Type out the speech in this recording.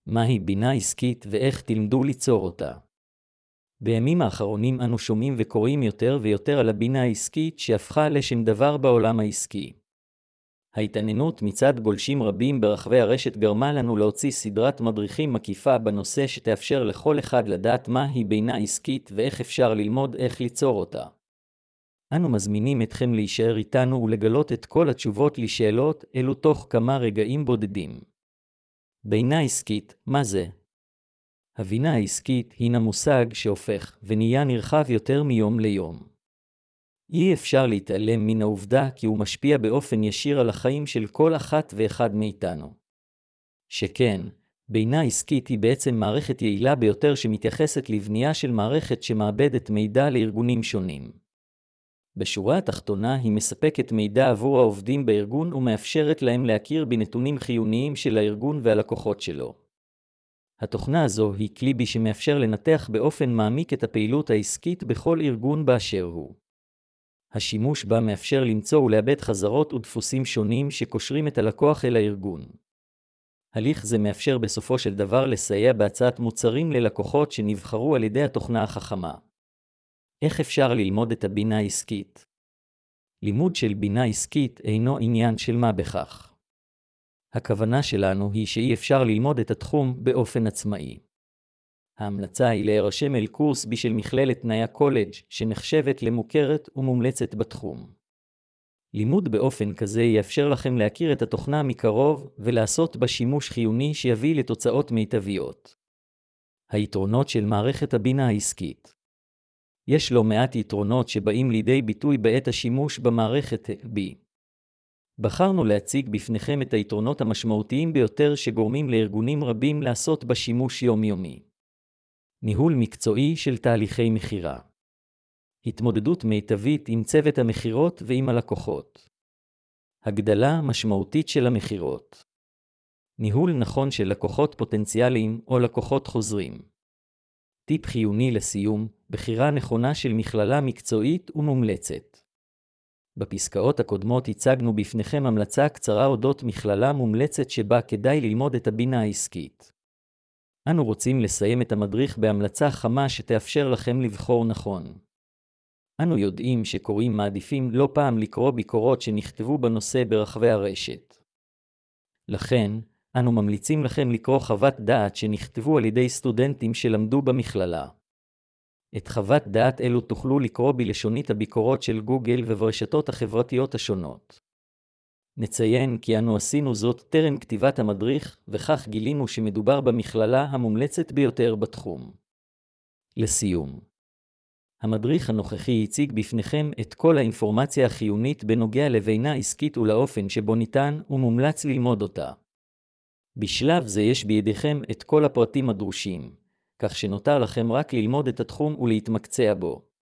מהי בינה עסקית ואיך תלמדו ליצור אותה? בימים האחרונים אנו שומעים וקוראים יותר ויותר על הבינה העסקית שהפכה לשם דבר בעולם העסקי. ההתעניינות מצד גולשים רבים ברחבי הרשת גרמה לנו להוציא סדרת מדריכים מקיפה בנושא שתאפשר לכל אחד לדעת מהי בינה עסקית ואיך אפשר ללמוד איך ליצור אותה. אנו מזמינים אתכם להישאר איתנו ולגלות את כל התשובות לשאלות אלו תוך כמה רגעים בודדים. בינה עסקית, מה זה? הבינה העסקית הינה מושג שהופך ונהיה נרחב יותר מיום ליום. אי אפשר להתעלם מן העובדה כי הוא משפיע באופן ישיר על החיים של כל אחת ואחד מאיתנו. שכן, בינה עסקית היא בעצם מערכת יעילה ביותר שמתייחסת לבנייה של מערכת שמעבדת מידע לארגונים שונים. בשורה התחתונה היא מספקת מידע עבור העובדים בארגון ומאפשרת להם להכיר בנתונים חיוניים של הארגון והלקוחות שלו. התוכנה הזו היא כלי שמאפשר לנתח באופן מעמיק את הפעילות העסקית בכל ארגון באשר הוא. השימוש בה מאפשר למצוא ולאבד חזרות ודפוסים שונים שקושרים את הלקוח אל הארגון. הליך זה מאפשר בסופו של דבר לסייע בהצעת מוצרים ללקוחות שנבחרו על ידי התוכנה החכמה. איך אפשר ללמוד את הבינה העסקית? לימוד של בינה עסקית אינו עניין של מה בכך. הכוונה שלנו היא שאי אפשר ללמוד את התחום באופן עצמאי. ההמלצה היא להירשם אל קורס בשל מכללת ניה קולג' שנחשבת למוכרת ומומלצת בתחום. לימוד באופן כזה יאפשר לכם להכיר את התוכנה מקרוב ולעשות בה שימוש חיוני שיביא לתוצאות מיטביות. היתרונות של מערכת הבינה העסקית. יש לא מעט יתרונות שבאים לידי ביטוי בעת השימוש במערכת B. בחרנו להציג בפניכם את היתרונות המשמעותיים ביותר שגורמים לארגונים רבים לעשות בשימוש יומיומי. ניהול מקצועי של תהליכי מחירה. התמודדות מיטבית עם צוות המחירות ועם הלקוחות. הגדלה משמעותית של המחירות. ניהול נכון של לקוחות פוטנציאליים או לקוחות חוזרים. טיפ חיוני לסיום, בחירה נכונה של מכללה מקצועית ומומלצת. בפסקאות הקודמות הצגנו בפניכם המלצה קצרה אודות מכללה מומלצת שבה כדאי ללמוד את הבינה העסקית. אנו רוצים לסיים את המדריך בהמלצה חמה שתאפשר לכם לבחור נכון. אנו יודעים שקוראים מעדיפים לא פעם לקרוא ביקורות שנכתבו בנושא ברחבי הרשת. לכן, אנו ממליצים לכם לקרוא חוות דעת שנכתבו על ידי סטודנטים שלמדו במכללה. את חוות דעת אלו תוכלו לקרוא בלשונית הביקורות של גוגל וברשתות החברתיות השונות. נציין כי אנו עשינו זאת טרם כתיבת המדריך, וכך גילינו שמדובר במכללה המומלצת ביותר בתחום. לסיום, המדריך הנוכחי הציג בפניכם את כל האינפורמציה החיונית בנוגע לבינה עסקית ולאופן שבו ניתן ומומלץ ללמוד אותה. בשלב זה יש בידיכם את כל הפרטים הדרושים, כך שנותר לכם רק ללמוד את התחום ולהתמקצע בו.